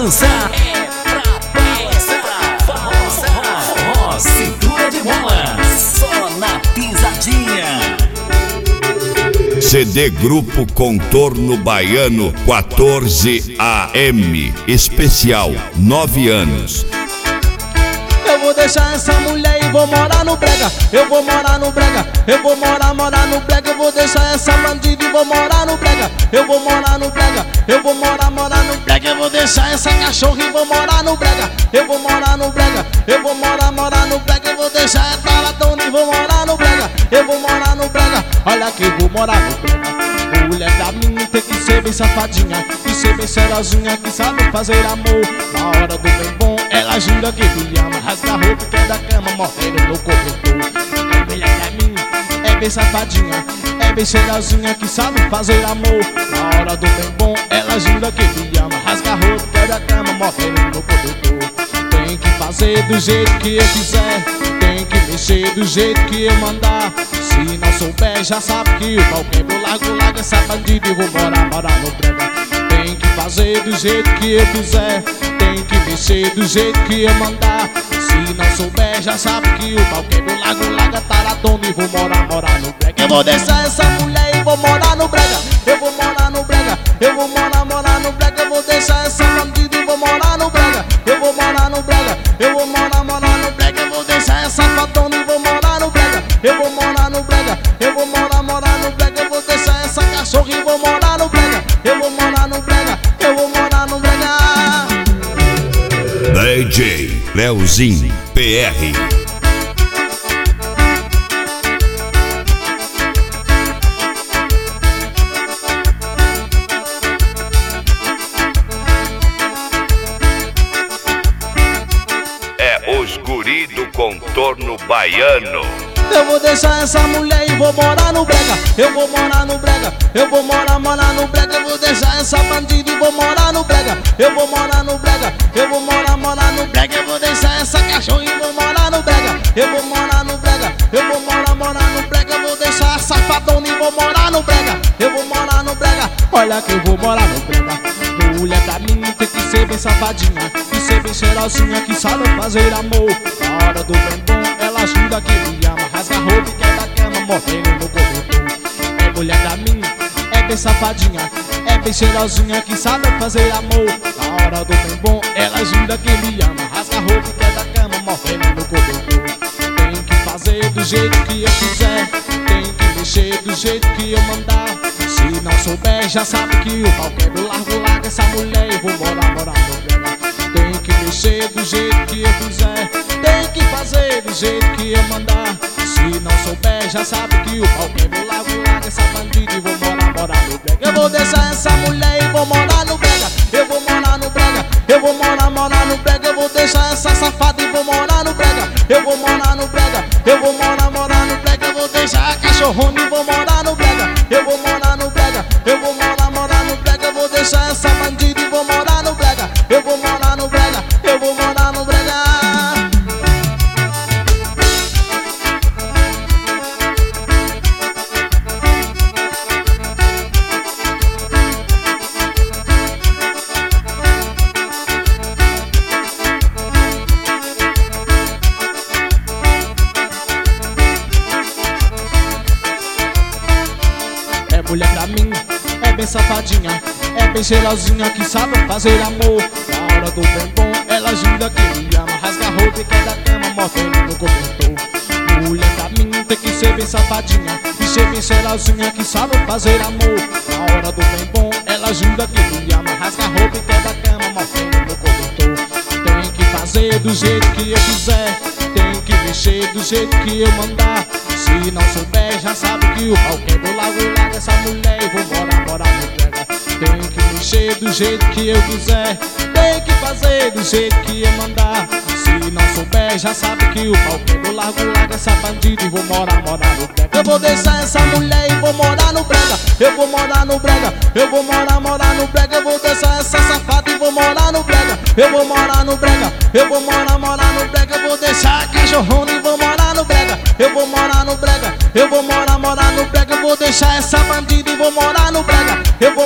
balançar, forró, cintura de mola, só na pisadinha. CD Grupo Contorno Baiano 14 AM, especial 9 anos. Eu vou deixar essa mulher e vou morar no brega. Eu vou morar no brega. Eu vou morar no brega. Eu vou deixar essa bandida e vou morar no brega. Eu vou morar no brega. Eu vou morar no brega. Eu vou deixar essa cachorra e vou morar no brega. Eu vou morar no brega. Eu vou morar no brega. Eu vou deixar essa latona e vou morar no brega. Eu vou morar no brega. Olha que eu vou morar no brega. Mulher da minha tem que ser bem safadinha e ser bem cheirosinha, que sabe fazer amor. Na hora do bem bom, ela jura que me ama, rasga a roupa que é da cama, morrendo no cobertor. A mulher da minha é bem safadinha, é bem cheirosinha, que sabe fazer amor. Na hora do bem bom, ela jura que me ama, rasga a roupa que é da cama, morrendo no cobertor. Tem que fazer do jeito que eu quiser, tem que mexer do jeito que eu mandar. Se não souber, já sabe que o pau quebra, larga essa bandida e vou morar no brega. Tem que fazer do jeito que eu quiser, tem que mexer do jeito que eu mandar. Se não souber, já sabe que o pau quebra, larga taradona e vou morar no brega. Eu vou deixar essa mulher e vou morar no brega. Eu vou morar no brega. Eu vou morar no brega. Eu vou deixar essa bandida e vou morar no brega. Eu vou morar no brega. Eu vou morar no brega. Eu vou deixar essa fatona e vou morar no brega. Eu vou morar no brega. Eu vou morar no brega. Eu vou deixar essa cachorra e vou morar no brega. Eu vou morar no brega. Eu vou morar no brega. DJ Leozinho PR. Os guri do Contorno Baiano. Eu vou deixar essa mulher e vou morar no brega. Eu vou morar no brega. Eu vou morar no brega. Eu vou deixar essa bandida e vou morar no brega. Eu vou morar no brega. Eu vou morar no brega. Eu vou deixar essa cachorra e vou morar no brega. Eu vou morar no brega. Eu vou morar no brega. Eu vou deixar essa safadona e vou morar no brega. Eu vou morar no brega. Olha que eu vou morar no brega. Mulher da minha tem que ser bem safadinha e ser bem cheirosinha, que sabe fazer amor. Na hora do bem bom, ela jura que me ama, rasga a roupa que é da cama, morrendo no cobertor. É mulher da minha, é bem safadinha, é bem cheirosinha, que sabe fazer amor. Na hora do bem bom, ela jura que me ama, rasga a roupa que é da cama, morrendo no cobertor. Tem que fazer do jeito que eu quiser, tem que mexer do jeito que eu mandar. Se não souber, já sabe que o pau quebra, larga essa mulher e vou morar no brega. Tem que mexer do jeito que eu quiser, tem que fazer do jeito que eu mandar. Se não souber, já sabe que o pau quebra, larga essa bandida e vou morar no brega. Eu vou deixar essa mulher e vou morar no brega. Eu vou morar no brega. Eu vou morar no brega. Eu vou deixar essa safada e vou morar no brega. Eu vou morar no brega. Eu vou morar no brega. Eu vou deixar a cachorrona e vou morar no brega. Eu vou morar no brega. Eu vou morar no brega. Eu vou deixar essa bandida e vou morar no brega. Eu vou morar no brega. Eu vou morar no brega. Mulher da minha é bem safadinha, é bem cheirosinha, que sabe fazer amor. Na hora do bem bom, ela jura que me ama, rasga a roupa que é da cama, morrendo no cobertor. Mulher da minha tem que ser bem safadinha e ser bem cheirosinha, que sabe fazer amor. Na hora do bem bom, ela jura que me ama, rasga a roupa que é da cama, morrendo no cobertor. Tem que fazer do jeito que eu quiser, tem que mexer do jeito que eu mandar. Se não souber, já sabe que o pau quebra, larga essa mulher e vou morar no brega. Tem que mexer do jeito que eu quiser, tem que fazer do jeito que eu mandar. Se não souber, já sabe que o pau quebra, larga essa bandida e vou morar no brega. Eu vou deixar essa mulher e vou morar no brega. Eu vou morar no brega. Eu vou morar no brega. Eu vou deixar essa safada e vou morar no brega. Eu vou morar no brega. Eu vou morar no brega. Eu vou deixar a cachorrona e vou morar no brega. Eu vou morar no brega. Eu vou morar no brega. Eu vou deixar essa bandida e vou morar no brega. Eu